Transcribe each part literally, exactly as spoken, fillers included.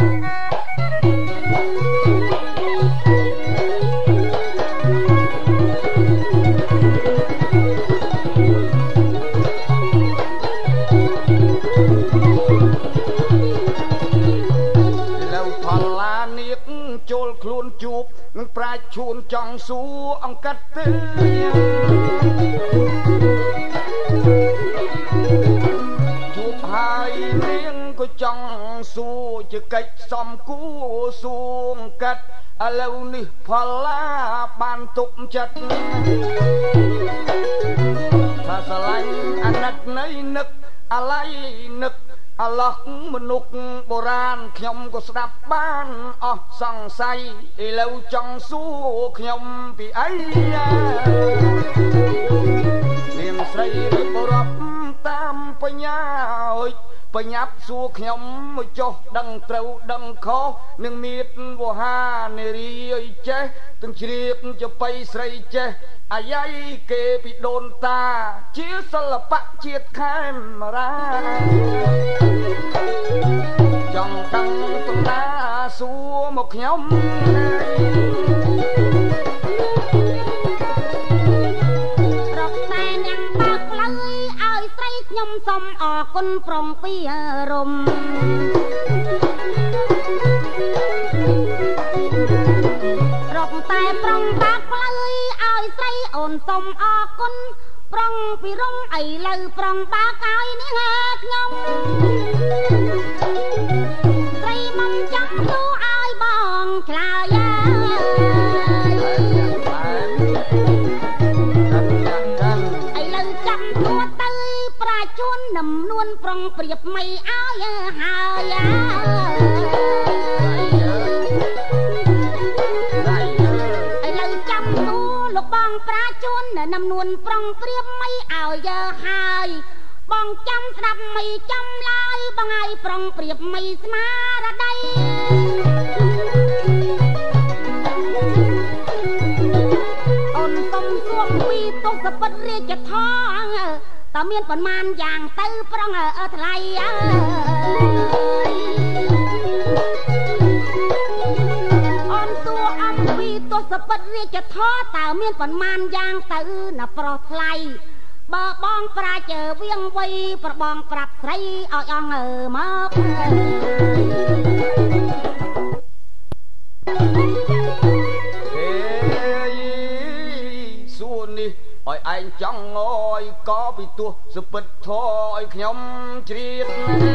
ចូលខ្លួនជួបនឹងប្រាជ្ញឈួនចង់សួរអង្កាត់ទេជួបហើយនាងក៏ចង់សួរជាកិច្ចសំគួរសួរអង្កាត់ឥឡូវនេះផល្លាបានទុកចិត្តថាស្រឡាញ់អាណិតនៃនឹកអាឡ័យនឹកអឡោះមនុស្សបុរាណខ្ញុំក៏ស្ដាប់បានអស់សង្ស័យឥឡូវចង់សួរខ្ញុំពីអីនាងស្រីរៀបរាប់តាមបញ្ញាអើយបញ្ញាប់សួរខ្ញុំមកចុះដឹងត្រូវដឹងខុសនឹងមៀតវោហានារីអីចេះទាំងជ្រាបចបៃស្រីចេះអាយ៉ៃគេពីដូនតាជាសិល្បៈជាតិខេមរាចង់ដឹងតំណាសួរមកខ្ញុំរកតែនាងបើកផ្លូវឲ្យស្រីខ្ញុំសូមអរគុណប្រងពីរមរកតែប្រងបើកផ្លូវឲ្យស្រីអូនសូមអរគុណប្រងពីរំឥឡូវប្រងបាក់ឲ្យនាងខ្ញុំស្រីមិនចាំទូឲ្យបងឆ្លើយអើយឥឡូវចាំទួទៅប្រាជួននឹមនួនប្រងប្រៀបមិនឲ្យហើយបងប្រាជួននឹមនួនប្រងព្រៀបមិនឲ្យយើហើយបងចាំស្ដាប់មិនចាំឡើយបងឲ្យប្រងព្រៀបមិនស្មារតីអូនសុំសួងពីទុកសពិតរាជធរតើមានប៉ុន្មានយ៉ាងទៅប្រងអើថ្លៃអើទស្សពិតរាជធរតើមានប៉ុន្មានយ៉ាងទៅណាប្រុសថ្លៃបើបងប្រាជើវៀងវៃប្របងប្រាប់ស្រីឲ្យអងើមកហេសួរនេះឲ្យឯងចង់ងយក៏ពីទស្សពិតធរឲ្យខ្ញុំជ្រៀត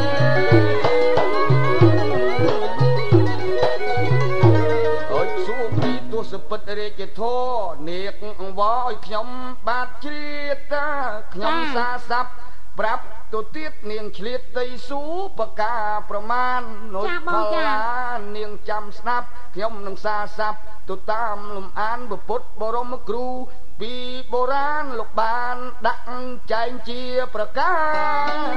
ទស្សពិតរាជធរនាគអង្វរឲ្យខ្ញុំបាទជ្រៀតខ្ញុំសាស័ព្ទប្រាប់ទៅទៀតនាងឆ្លៀតតីស៊ូបកាប្រមាណនុយផល្លានាងចាំស្ដាប់ខ្ញុំនឹងសាស័ព្ទទៅតាមលំអានពុទ្ធបរមគ្រូពីបុរាណលោកបានដាក់ចែងជាប្រការ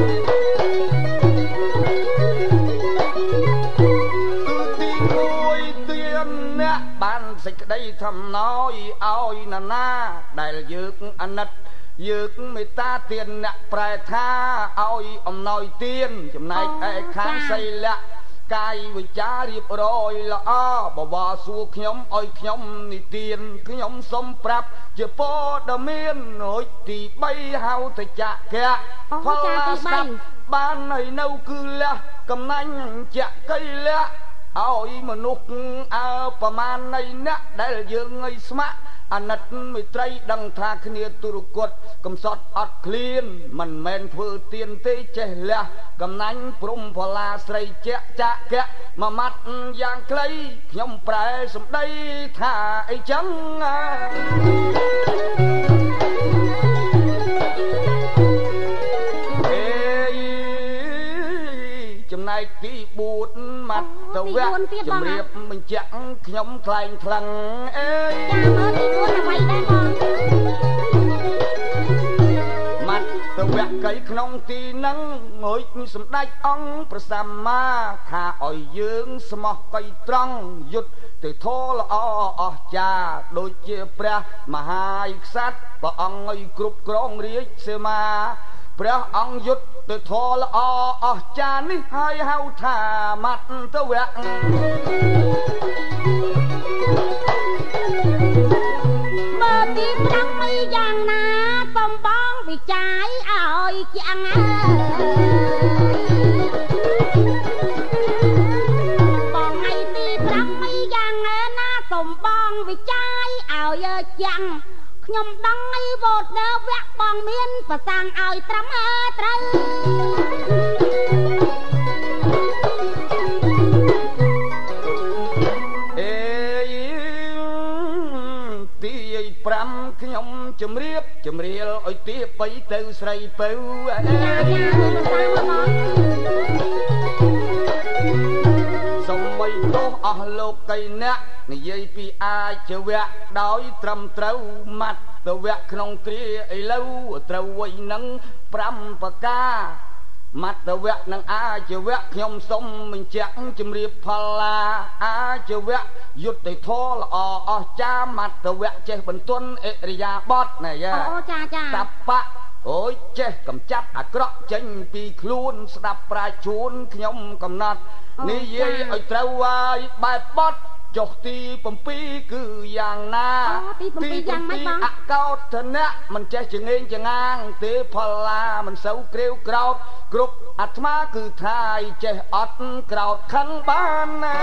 អ្នកបានសេចក្តីធំណយឲ្យណានាដែលយើងអាណិតយើងមេត្តាទានអ្នកប្រែថាឲ្យអំណោយទានចំណែកឯខាងសីលៈកាយវិចាររៀបរយល្អបវរសួរខ្ញុំឲ្យខ្ញុំនិទានខ្ញុំសូមប្រាប់ជាព័ត៌មានរួចទីបីហៅទៅចាក់កៈផលឡាស្ដាប់បាននៅនៅគឺលះកំណាញ់ចាក់កៃលះឲ្យមនុស្សអើប្រមាណនៃអ្នកដែលយើងឲ្យស្ម័គ្រអាណិតមិត្តរីដឹងថាគ្នាទុរគតកំសត់អត់ឃ្លានមិនមែនធ្វើទៀនទេចេះលះកំណាញ់ព្រំផល្លាស្រីជាចាក់កៈមួយម៉ាត់យ៉ាងខ្លីខ្ញុំប្រែសម្ដីថាអីចឹងចំណែកទីបួនម៉ាត់ទៅវគ្គជំរាបបញ្ជាក់ខ្ញុំថ្លែងថ្លឹងអេចាមើលទីបួនអ្វីដែរបងម៉ាត់ទៅវគ្គកៃក្នុងទីនឹងងើយសម្ដេចអង្គព្រះសម្មាថាឲ្យយើងស្មោះកៃត្រង់យុទ្ធទៅធម៌ល្អអស្ចារ្យដូចជាព្រះមហាក្សត្រព្រះអង្គឲ្យគ្រប់គ្រងរាជសីមាព្រះអង្គយុទ្ធទៅធរល្អអស្ចារ្យនេះហើយហៅថាមត្តវៈបើទីប្រាំមិនយ៉ាងណាសំបងវិចាយឲ្យជាងបងឲ្យទីប្រាំមិនយ៉ាងណាសំបងវិចាយឲ្យជាងខ្ញុំដឹងអីវោតនៅវគ្គបងមានប្រសាំងឲ្យត្រឹមត្រូវអេទីប្រាំខ្ញុំជំរាបជំរាលឲ្យទីបីទៅស្រីពៅអេសម័យទោសអស់លោកីអ្នកនិយាយពីអាចជាវៈដោយត្រឹមត្រូវមត្តវៈក្នុងគ្រាឥឡូវត្រូវវ័យនឹងប្រាំប្រការមត្តវៈនឹងអាចវៈខ្ញុំសុំបញ្ជាក់ជំរាបផល្លាអាចវៈយុទ្ធធម៌ល្អអស្ចារ្យមត្តវៈចេះបន្ទន់អិរិយាបថណាយ៉ាអូចាចាតបៈអូយចេះកំចាត់អាក្រក់ចេញពីខ្លួនស្ដាប់ប្រាជ្ញជូនខ្ញុំកំណត់និយាយឲ្យត្រូវហើយបែបបត់ចុះទី7គឺយ៉ាងណាទី7យ៉ាងម៉េចបងអកោតធនៈមិនចេះចងេងចងាងទេផល្លាមិនសូវក្រាវក្រោតគ្រប់អាត្មាគឺថាយចេះអត់ក្រោតខឹងបានណា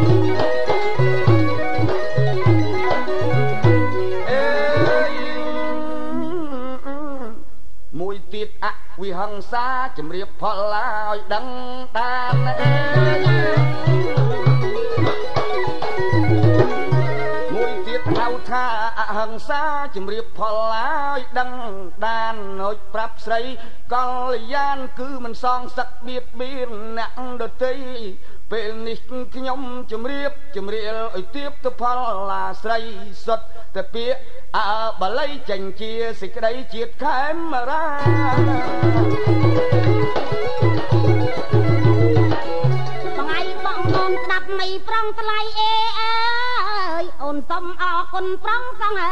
អេមួយទៀតអវិហង្សាជំរាបផល្លាឲ្យដឹងតាមអេមួយទៀតហៅថាអហិង្សាជំរាបផលឲ្យដឹងដានឲ្យប្រាប់ស្រីកល្យានគឺមិនសងសឹកបៀតបៀនអ្នកដទៃពេលនេះខ្ញុំជំរាបជំរាលឲ្យទៀបទៅផលឡាស្រីសុទ្ធតែពាក្យអើបល័យចេញជាសេចក្តីជាតិខេមរាបងឯងបងអូនស្ដាប់មីប្រងថ្លៃអេអើយអូនសុំអរគុណប្រងសងហា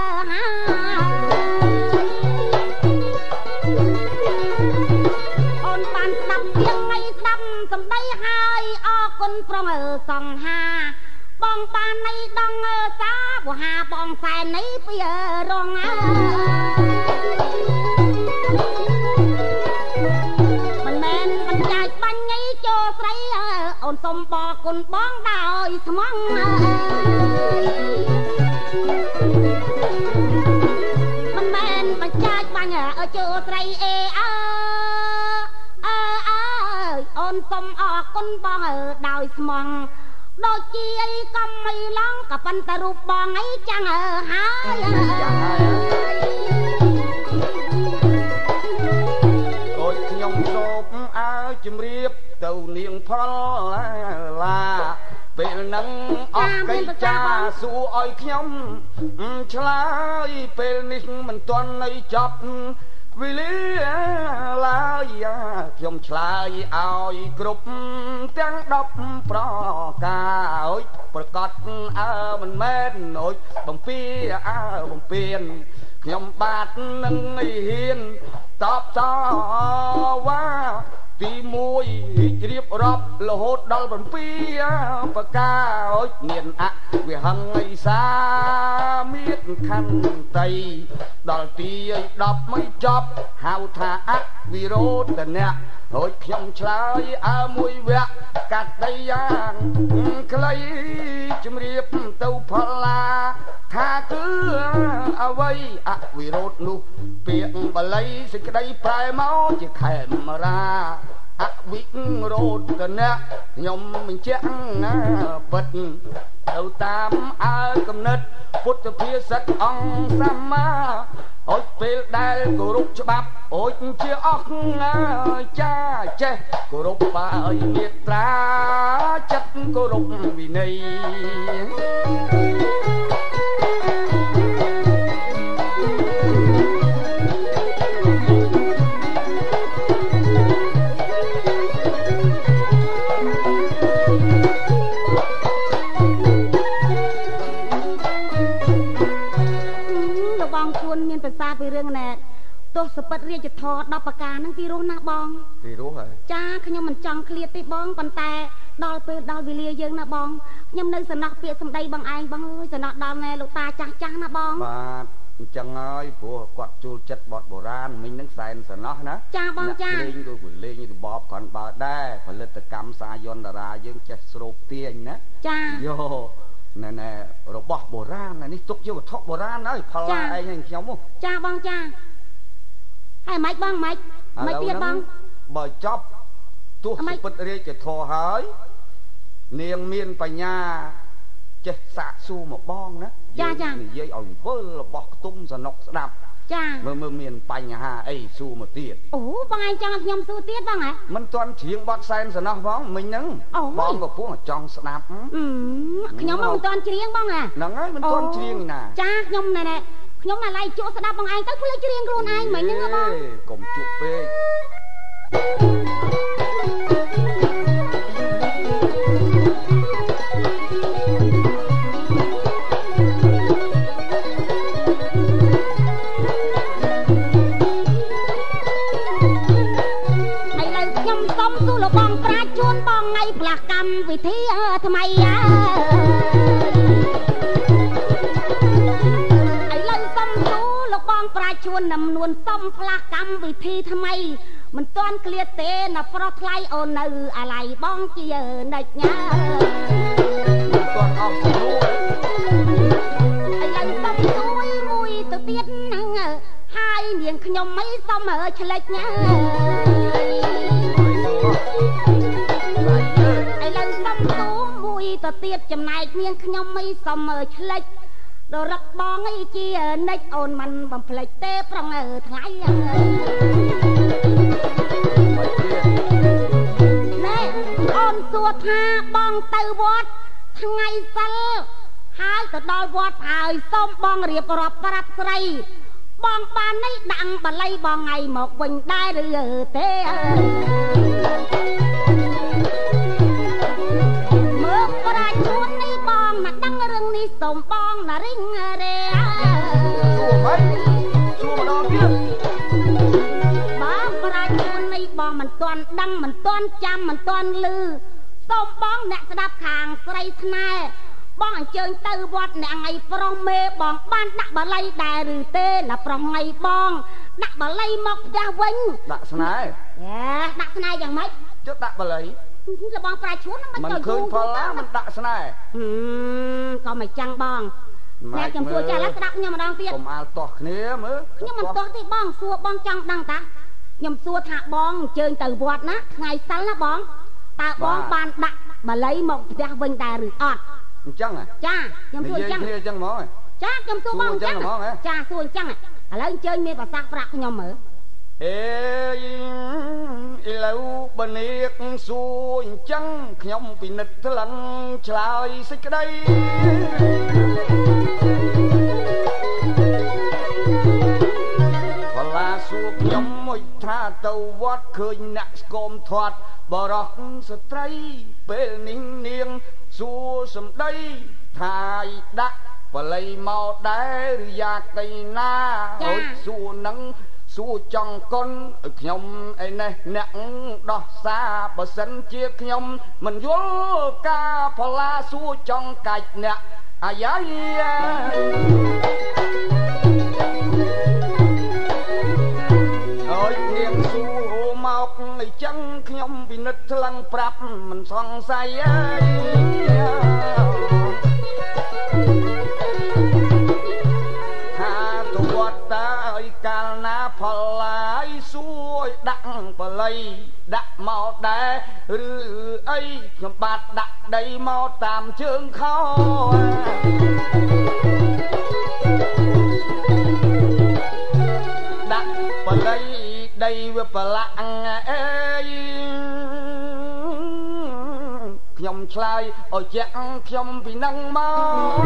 អូនបានស្ដាប់ទៀងឯងស្ដាប់សំដីហើយអរគុណប្រងសងហាបងបាននៃដងសាបហាបងសែននៃពីរងមិនមែនមិនចាច់បាញ់ញីចូលស្រីអូនសុំបរគុណបងដោយស្មងមិនមែនមិនចាច់បាញ់ចូលស្រីអេអើអើអើអូនសុំអរគុណបងដោយស្មងដូចជាអីកំអីឡងក៏ប៉ុន្តែរូបបងអីចាំងហើយដូចខ្ញុំសូបអើជំរាបទៅនាងផលឡាពេលនឹងអស់កៃចាសួរឲ្យខ្ញុំឆ្លើយពេលនេះមិនទាន់នៅចប់វេលាឡើយខ្ញុំឆ្លើយឲ្យគ្រប់ទាំងដប់ប្រការអើយប្រកាសអើមិនមែនអើយបំពីអើបំពេញខ្ញុំបាទនឹងហ៊ានតបតវ៉ាទីមួយរៀបរាប់រហូតដល់7ប្រការអើយមានអវិហង្សាមានខន្តីដល់ទី10មិនចប់ហៅថាអវិរោធនៈហើយខ្ញុំឆ្លើយអើមួយវគ្គកាត់ដីយ៉ាងខ្លីជំរាបទៅផលឡាថាគឺអ្វីអវិរោធនោះពាក្យបាលីសេចក្តីប្រែមកជាខេមរាអវិរោធនៈខ្ញុំបញ្ជាក់ណាពិតទៅតាមអើកំណត់ពុទ្ធភាសិតអង្គសម្មាអូចពេលដែលគោរពច្បាប់អូចជាអស់ចាចេះគោរពបាយមេត្រាចិត្តគោរពវិន័យពីរឿងណែទោះសពិតរាជធរដល់ប្រការហ្នឹងពីរស់ណាស់បងពីរស់ហើយចាខ្ញុំមិនចង់ឃ្លាតទេបងប៉ុន្តែដល់ពេលដល់វេលាយើងណាបងខ្ញុំនៅសំណោះពាក្យសម្ដីបងឯងបងអើយសំណោះដល់ណែលោកតាចាស់ចាស់ណាបងបាទអញ្ចឹងហើយព្រោះគាត់ជួលចិត្តបទបុរាណមិញហ្នឹងសែនសំណោះណាចាបងចាលេងក៏លេងរបបគាត់បើដែរផលិតកម្មសាយន្តតារាយើងចេះស្រូបទាញណាចាយោណែណែរបស់បុរាណនេះទុកជាវត្ថុបុរាណហើយផលឡាឯងហ្នឹងខ្ញុំចាបងចាហើយម៉េចបងម៉េចម៉េចទៀតបងបើចប់ទោះសុពិតរាជធរហើយនាងមានបញ្ញាចេះសាកសួរមកបងណាចាចានិយាយឲ្យវិលរបស់ខ្ទុំសនុកស្ដាប់ចាមើលមើលមានបញ្ហាអីសួរមកទៀតអូបងឯងចង់ខ្ញុំសួរទៀតបងហ៎មិនទាន់ច្រៀងបទសែនសំណោះផងមិញហ្នឹងបងក៏ពោះចង់ស្ដាប់ខ្ញុំមិនទាន់ច្រៀងបងហ៎ហ្នឹងហើយមិនទាន់ច្រៀងណាចាខ្ញុំណែណែខ្ញុំណាឡៃជក់ស្ដាប់បងឯងទៅភ្លេចច្រៀងខ្លួនឯងមិញហ្នឹងបងកុំជក់ពេកបងប្រាជ្ញជួនបងថ្ងៃផ្លាស់កម្មវិធីថ្មីឥឡូវសុំសួរលោកបងប្រាជ្ញជួននំនួនសុំផ្លាស់កម្មវិធីថ្មីមិនទាន់ឃ្លាតទេណាប្រុសថ្លៃអូននៅអាឡៃបងជានិចញ៉ាមិនទាន់អស់ស្រួលឥឡូវសុំជួយមួយទៅទៀតហ្នឹងហើយនាងខ្ញុំមិនសុំឆ្លេចញ៉ាឥឡូវសុំទូមួយទៅទៀតចំណែកនាងខ្ញុំមិនសុំឆ្លេចដល់រឹកបងអីជានិចអូនមិនបំភ្លេចទេប្រងថ្លៃណែអូនសួរថាបងទៅវត្តថ្ងៃសិលហើយទៅដល់វត្តហើយសូមបងរៀបរាប់ប្រាប់ស្រីបងបាននេះដាក់បល័យបងថ្ងៃមកវិញដែរឬទេមើលប្រាជ្ញជួននេះបងណាដឹងរឿងនេះសូមបងណារិញរេសួរមិនសួរម្ដងទៀតបងប្រាជ្ញជួននេះបងមិនទាន់ដឹងមិនទាន់ចាំមិនទាន់ឮសូមបងអ្នកស្ដាប់ខាងស្រីស្នេហ៍បងអញ្ជើញទៅវត្តអ្នកថ្ងៃប្រុសមេបងបានដាក់បល័យដែរឬទេណាប្រុសថ្ងៃបងដាក់បល័យមកផ្ទះវិញដាក់ស្នេហ៍យ៉ាដាក់ស្នេហ៍យ៉ាងម៉េចចុះដាក់បល័យលបងប្រាជ្ញមិនទៅយូរផលឡាមិនដាក់ស្នេហ៍ក៏មិនចាំងបងអ្នកខ្ញុំសួរចាស់ស្ដាប់ខ្ញុំម្ដងទៀតកុំអាលទាស់គ្នាមើលខ្ញុំមិនទាស់ទេបងសួរបងចង់ដឹងតាខ្ញុំសួរថាបងអញ្ជើញទៅវត្តណាថ្ងៃសិលណាបងតើបងបានដាក់បល័យមកផ្ទះវិញដែរឬអត់អញ្ចឹងចាខ្ញុំសួរអញ្ចឹងនិយាយគ្នាអញ្ចឹងហ្មងចាខ្ញុំសួរបងអញ្ចឹងចាសួរអញ្ចឹងឥឡូវអញ្ជើញមានប្រសាសន៍ប្រាប់ខ្ញុំមើលអេឥឡូវបនេកសួរអញ្ចឹងខ្ញុំពិនិត្យថ្លឹងឆ្លើយសេចក្តីបលាសួរខ្ញុំមួយថាទៅវត្តឃើញអ្នកស្គមធាត់បរោះស្ត្រីពេលនេះនាងសួរសំដីថាយដាក់បល័យមកដែរឬយ៉ាងដីណាអើយសួរនឹងសួរចង់កុនឲ្យខ្ញុំឯនេះអ្នកដោះសារបើសិនជាខ្ញុំមិនយល់ការផល្លាសួរចង់កាច់អ្នកអាយ៉ាអើយនាងសួរមកអីចឹងខ្ញុំពិនិត្យថ្លឹងប្រាប់មិនសង្ស័យអើយថាទៅវត្តតើឲ្យកាលណាផលឡាយសួរដាក់បល័យដាក់មកដែរឬអីខ្ញុំបាទដាក់ដីមកតាមជើងខោដាក់បល័យដីវាប្រឡាក់អេយខ្ញុំឆ្លើយឲ្យជាក់ខ្ញុំពីនឹងមក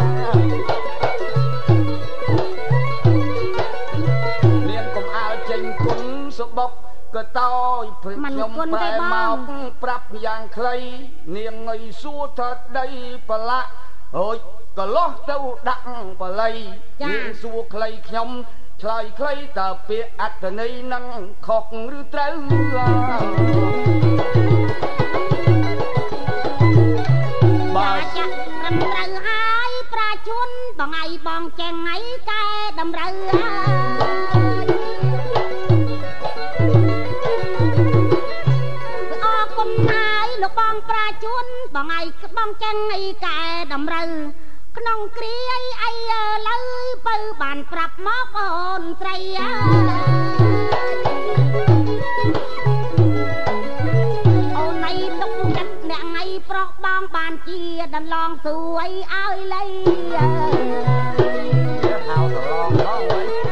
នាងកុំអាលចេញគុណសបុកក៏តោយព្រឹកខ្ញុំប្រែមកប្រាប់យ៉ាងខ្លីនាងឲ្យសួរថាដីប្រឡាក់អូយកលោះទៅដាក់បល័យនាងសួរខ្លីខ្ញុំឆ្លើយខ្លីតើពាក្យអត្ថន័យនឹងខុសឬត្រូវបាទចាក់ត្រឹមត្រូវហើយប្រាជូនបងឯងបងចេងឯងកែតម្រូវអរគុណហើយលោកបងប្រាជូនបងឯងបងចេងឯងកែតម្រូវក្នុងគ្រាអីអីលើបើបានប្រាប់មកអូនស្រីអើអូនឯងទុកចិត្តអ្នកឯងប្រុសបងបានជាដន្លងសួយឲ្យលៃហៅដន្លងផង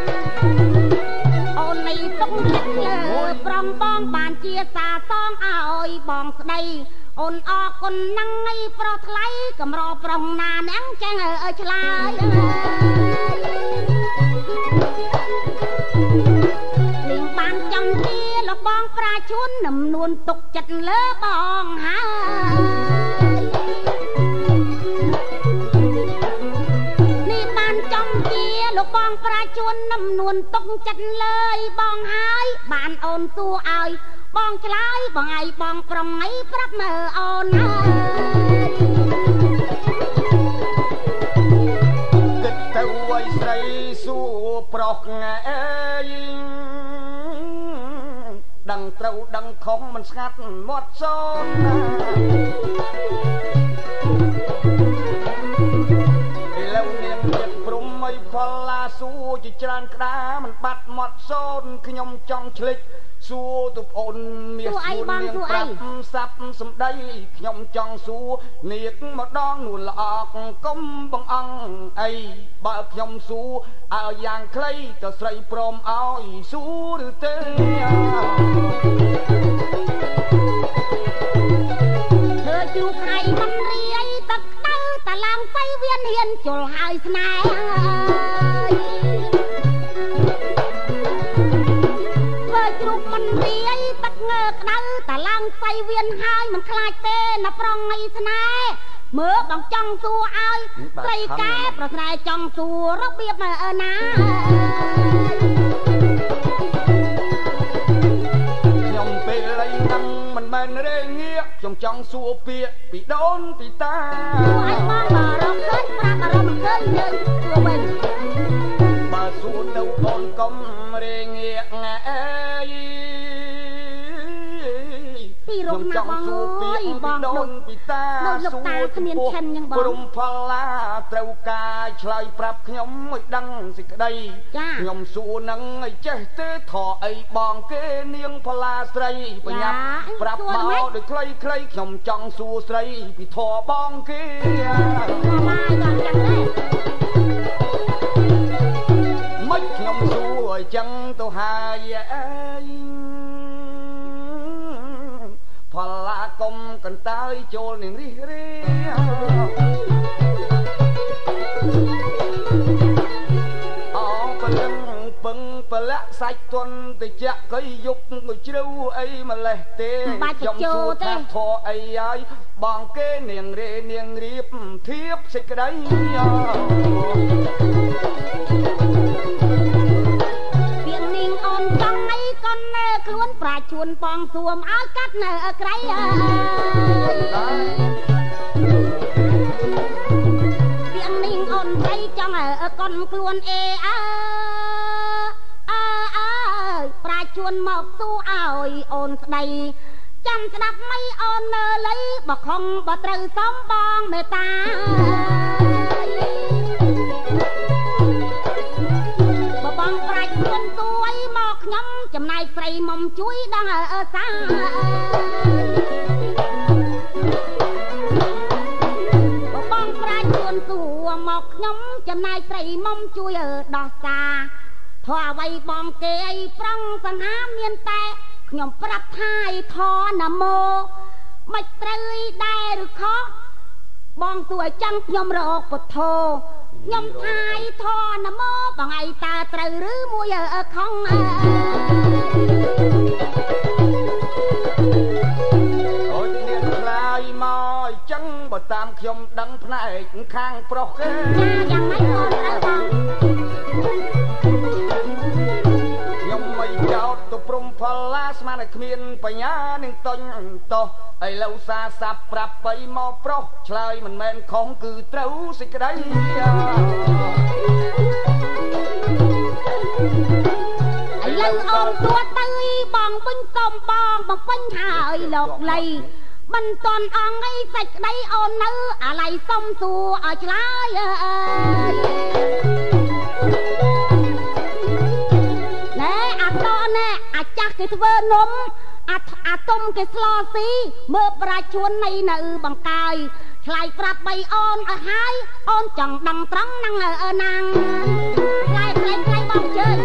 អូនឯងទុកចិត្តលើប្រំបងបានជាសាសងឲ្យបងស្ដីអូនអរគុណនឹងឯងប្រុសថ្លៃកំរប្រុសណាអ្នកចឹងអើឆ្លើយលេងបានចំជាលោកបងប្រាជូននំនួនទុកចិត្តលើបងហើយនេះបានចំជាលោកបងប្រាជូននំនួនទុកចិត្តលើបងហើយបានអូនសួរឲ្យបងឆ្លើយបងឯងបងប្រុងឯងប្រាប់មើលអូនហើយគិតទៅឲ្យស្រីសួរប្រុសអើយដឹងត្រូវដឹងខុសមិនស្ងាត់មាត់សូនណាឥឡូវនាងចិត្តព្រំឲ្យផលឡាសួរជាច្រើនក្តាមិនបាត់មាត់សូនខ្ញុំចង់ឆ្លិចសួរទៅប្អូនមានសួរនាងប្រាប់សាប់សំដីខ្ញុំចង់សួរនាងម្ដងនួនល្អកកុំបងអង្គអីបើខ្ញុំសួរឲ្យយ៉ាងខ្លីទៅស្រីព្រមឲ្យសួរឬទេធ្វើជួបហើយមិនរាយទឹកដៅតឡើងសៃវៀនហ៊ានជុលហើយស្នេហ៍ជ្រូកមិនរាយទឹកងើក្តៅតឡើងសៃវៀនហើយមិនខ្លាចទេណាប្រុងអីស្នេហ៍មើលបងចង់សួរឲ្យស្រីកែប្រស្រែចង់សួររបៀបណាខ្ញុំពេលអីហ្នឹងមិនមែនរេងាកខ្ញុំចង់សួរពាក្យពីដូនពីតាសួរឲ្យបងបារម្ភឃើញប្រាប់អារម្មណ៍ឃើញយើងសួរវិញបើសួរទៅអូនកុំរេងាកអើយពីរំណាបងអើយបងដូនពីតាសួរគ្មានឈិនយ៉ាងបងព្រំផលឡាត្រូវការឆ្លើយប្រាប់ខ្ញុំឲ្យដឹងសេចក្តីខ្ញុំសួរនឹងឲ្យចេះទេថអអីបងគេនាងផលាស្រីបញ្ញាប់ប្រាប់មកដោយខ្លីខ្លីខ្ញុំចង់សួរស្រីពីធបងគេមកយ៉ាងចឹងដែរមិនខ្ញុំសួរឲ្យចឹងទៅហើយអើយផលឡាកុំកន្តើយចូលនឹងរិះរាអោពលឹងពឹងពលៈសាច់ទន់តិចកៃយុកមួយជ្រៅអីម្លេះទេខ្ញុំសួរថាធေါ်អីហើយបងគេនាងរេនាងរៀបធៀបសេចក្តីពីងនាងអូនចង់អីកូនខ្លួនប្រាជូនបងសួមឲ្យកាត់នៅក្រៃអើយពីងនាងអូនស្រីចង់កូនខ្លួនអេអើអើអើយប្រាជូនមកសួរឲ្យអូនស្ដីចាំស្ដាប់មិនអូននៅលៃបខំបើត្រូវសំបងមេតាបបងប្រាច់ខ្លួនគួយមកខ្ញុំចំណែកស្រីមុំជួយដឹងអើសាបបងប្រាច់ខ្លួនគួមកខ្ញុំចំណែកស្រីមុំជួយដោះសាធោះអ្វីបងគេអីប្រឹងសង្ហាមានតែខ្ញុំប្រាប់ថាយធនមោមិនត្រូវដែរឬខុសបងសួរចឹងខ្ញុំរកពុទ្ធោខ្ញុំថាយធនមោបងឯងតើត្រូវឬមួយខំអើអូននាងខ្លាយមកចឹងបើតាមខ្ញុំដឹងផ្នែកខាងប្រុសគេចាយ៉ាងម៉េចអូនត្រូវបងស្មានតែគ្មានបញ្ញានឹងតុញតោះឥឡូវសាសាប់ប្រាប់បៃមកប្រុសឆ្លើយមិនមែនខុសគឺត្រូវសេចក្តីឥឡូវអូនទួតទៅបងវិញសុំបងបងពេញហើយលោកលីមិនតន់អងអីសេចក្តីអូននៅអាឡៃសុំសួរឲ្យឆ្លើយអើយណែអាតណែអាចាស់គេធ្វើនំអាអាទុំគេស្លស៊ីមើលប្រាជួននៃនៅបង្កាយឆ្លៃប្រាប់បីអូនឲ្យហើយអូនចង់ដឹងត្រង់ហ្នឹងអើណាងឆ្លៃឆ្លៃឆ្លៃបងជើញ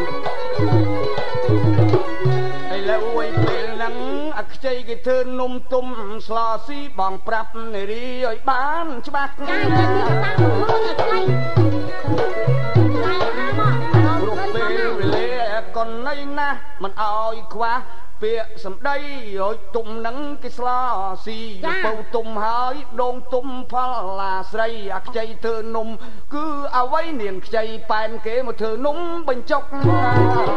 ឥឡូវអីពេលហ្នឹងអាខ្ចីគេធ្វើនំទុំស្លស៊ីបងប្រាប់នារីឲ្យបានច្បាស់ចាយនិយាយតាមខ្លួនឲ្យឆ្លៃឆ្លៃហាមកព្រោះពេលវេលាកូននៃណាស់មិនអោយខ្វះពាក្យសម្ដីឲ្យទុំនឹងគេស្លាស៊ីលពៅទុំហើយដងទុំផលឡាស្រីអាខ្ចីធ្វើនំគឺអ្វីនាងខ្ចីប៉ែនគេមកធ្វើនំបញ្ចុកយ៉ាងណា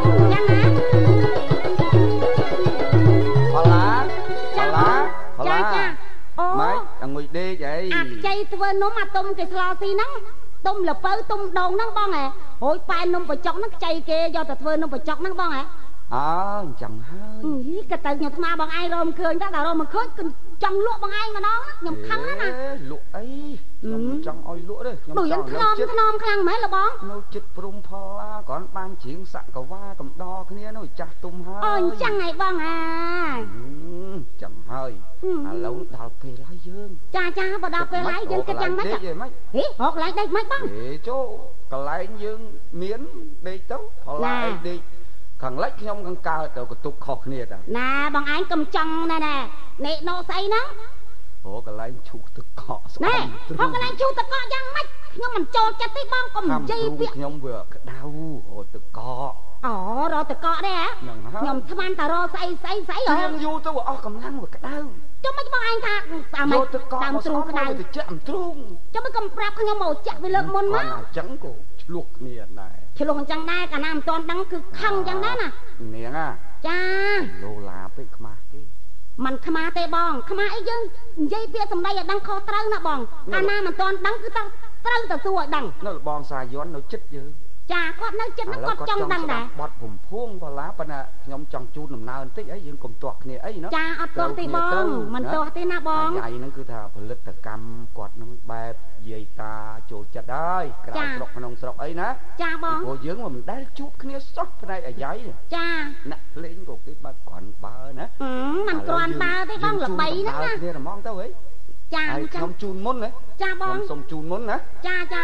ផលឡាផលឡាផលឡាអូម៉េចអង្គុយដេកអីអាខ្ចីធ្វើនំអាទុំគេស្លាស៊ីហ្នឹងទុំលពៅទុំដងហ្នឹងបងហ៎រួយប៉ែននំបញ្ចុកហ្នឹងខ្ចីគេយកទៅធ្វើនំបញ្ចុកហ្នឹងបងហ៎អើអញ្ចឹងហើយក៏ទៅខ្ញុំស្មាបងឯងរមឃើញតែដល់រមឃើញគឺចង់លក់បងឯងម្ដងខ្ញុំខឹងណាលក់អីខ្ញុំមិនចង់ឲ្យលក់ទេខ្ញុំចង់ថ្នមថ្នមខ្លាំងមែនលបងនៅចិត្តព្រំផលឡាគ្រាន់បានជ្រៀងសក្កវាកំដរគ្នានោះចាស់ទុំហើយអូអញ្ចឹងហើយបងអាចឹងហើយឥឡូវដល់ពេលហើយយើងចាចាបើដល់ពេលហើយយើងគិតយ៉ាងម៉េចហេរកកន្លែងដេកមិនបងហេចូលកន្លែងយើងមានដេកទៅផលឡាអីដេកខាងលិចខ្ញុំខាងកើតទៅកតុកខុសគ្នាតាណាបងឯងកំចង់ណែណែនេណូស្អីហ្នឹងអូកន្លែងឈូសទឹកកកស្អីហូកន្លែងឈូសទឹកកកយ៉ាងម៉េចខ្ញុំមិនចូលចិត្តទេបងកុំនិយាយពាក្យខ្ញុំវាក្តៅរត់ទឹកកកអូរត់ទឹកកកដែរហ៎ខ្ញុំថ្មានតារស្អីស្អីស្អីហ៎ខ្ញុំយូរទៅអស់កម្លាំងវាក្តៅចុះមិនបងឯងថាអាម៉េចតាមទ្រូងក្តៅទៅចាក់ទ្រូងចុះមិនកំប្រាប់ខ្ញុំមកចាក់វាលើកមុនមកអញ្ចឹងក៏ឆ្លោះគ្នាដែរឆ្លោះអញ្ចឹងដែរកាលណាមិនទាន់ដឹងគឺខឹងអញ្ចឹងដែរណានាងអាចាលូឡាពេកខ្មាស់ទេមិនខ្មាស់ទេបងខ្មាស់អីយើងនិយាយពាក្យសម្ដីឲ្យដឹងខុសត្រូវណាបងកាលណាមិនទាន់ដឹងគឺต้องត្រូវទៅសួរឲ្យដឹងនៅបងសាយ័ននៅចិត្តយើងចាគាត់នៅចិត្តហ្នឹងគាត់ចង់ដឹងដែរបត់ភូមិភួងបលាប៉ុន្តែខ្ញុំចង់ជូនដំណើរបន្តិចអីយើងកុំទាស់គ្នាអីណាចាអត់ទាស់ទេបងមិនទាស់ទេណាបងយាយហ្នឹងគឺថាផលិតកម្មគាត់ហ្នឹងបែបយាយតាចូលចិត្តហើយក្រៅស្រុកក្នុងស្រុកអីណាចាបងព្រោះយើងមិនដែលជួបគ្នាសោះផ្នែកអាយាយចាអ្នកភ្លេងក៏គេបើគ្រាន់បើណាមិនគ្រាន់បើទេបងល្បីហ្នឹងណាគ្នាហ្មងទៅហីចាខ្ញុំជូនមុនណាចាបងខ្ញុំសុំជូនមុនណាចាចា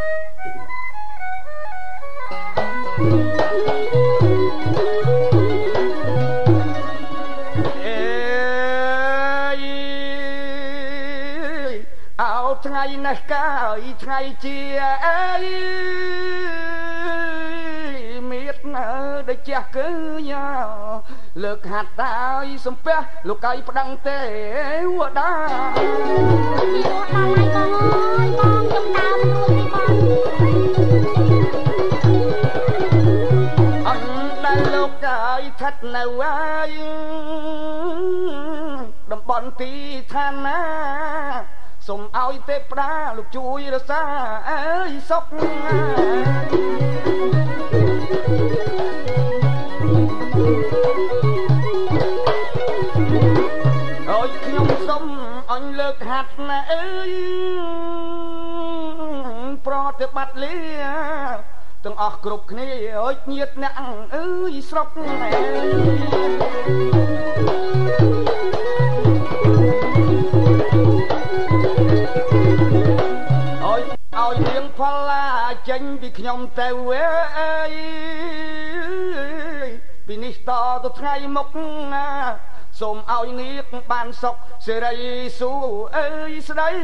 អេអោថ្ងៃនេះកាយថ្ងៃជាអេមេតណាដូចចាស់គឺយ៉ាលើកហាត់តើយសំពះលោកកៃប្តឹងទេវតាពីរត់ដល់ហើយបងអើយបងខ្ញុំដើរមិនរួចទេបងអញដែលលោកកៃឋិតនៅហើយតំបន់ទីឋានណាសូមឲ្យទេព្តាលោកជួយរក្សាអើយសុខអើយខ្ញុំសុំអញលើកហាត់ណាអើយប្រតិបត្តិលាទាំងអស់គ្រប់គ្នាអើយញាតអ្នកអើយស្រុកឲ្យរៀងផលឡាចេញពីខ្ញុំទៅអើយពីនេះតទៅថ្ងៃមុខណាសូមឲ្យនាងបានសុខសេរីសួរអើយស្ដី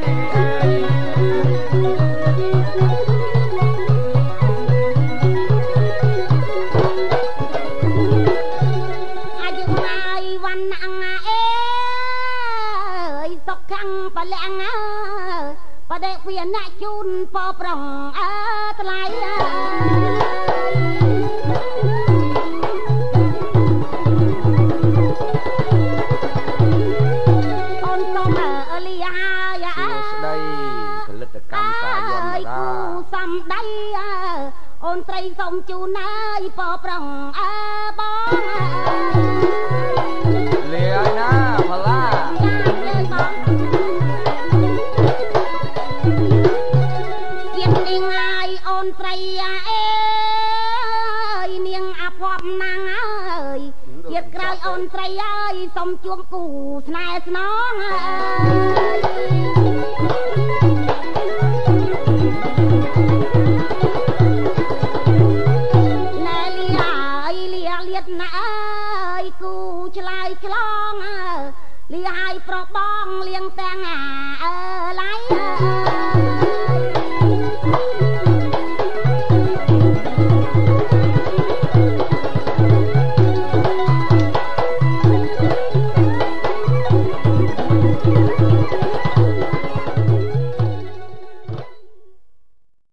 អាយុហើយវណ្ណអងអេអើយសុខខាងបលាំងអើបដិវាអ្នកជូនពប្រងអើថ្លៃអើអសំដីអូនស្រីសុំជូនហើយប៉ប្រងអើបងលាយណាផល្លាចាលើបងទៀតនាងហើយអូនស្រីអើយនាងអាភ័ព្វណាំងអើយទៀតក្រោយអូនស្រីអើយសុំជួបគូស្នេហ៍ស្នងអើយណែលីហើយលៀលៀតណាអើយគូឆ្លើយឆ្លងអើលីហើយប្រុសបងលៀងទាំងអើឡៃអើ